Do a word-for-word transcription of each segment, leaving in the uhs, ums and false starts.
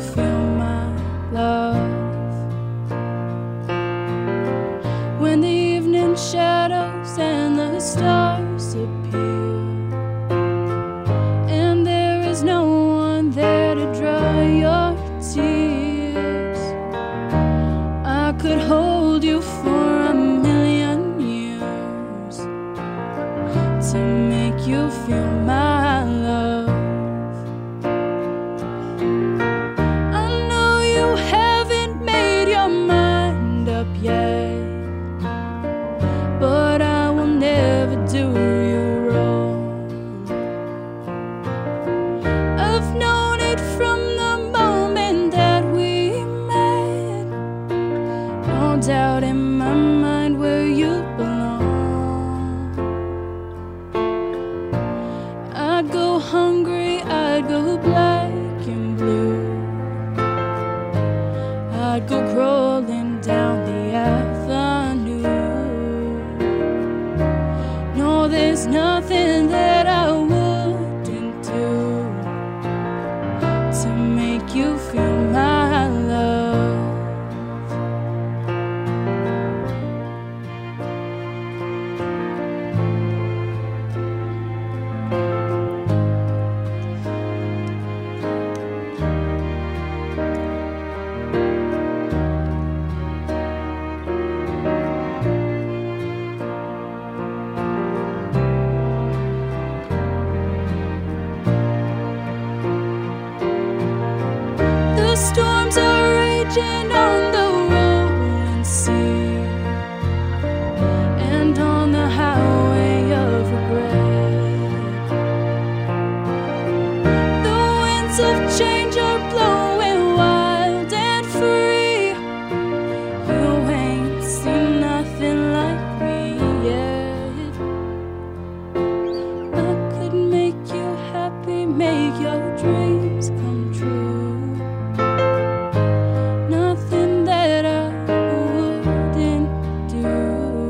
feel my love. When the evening shadows and the stars appear, and there is no one there to dry your tears, I could hold you for a million years to make you feel my love. I know you haven't made your mind up yet, but I will never do you wrong. I've known it from the moment that we met. No doubt in my mind where you belong. I'd go hungry, I'd go black and blue, I'd go crawling down the avenue. No, there's nothing that I wouldn't do to make you feel my love. The storms are raging on the rolling sea and on the highway of regret. The winds of change are blowing wild and free. You ain't seen nothing like me yet. I could make you happy, make your dreams come true. Nothing that I wouldn't do.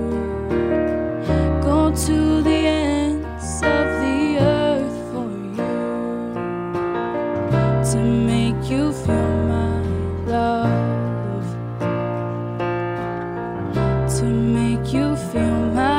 Go to the ends of the earth for you to make you feel my love, to make you feel my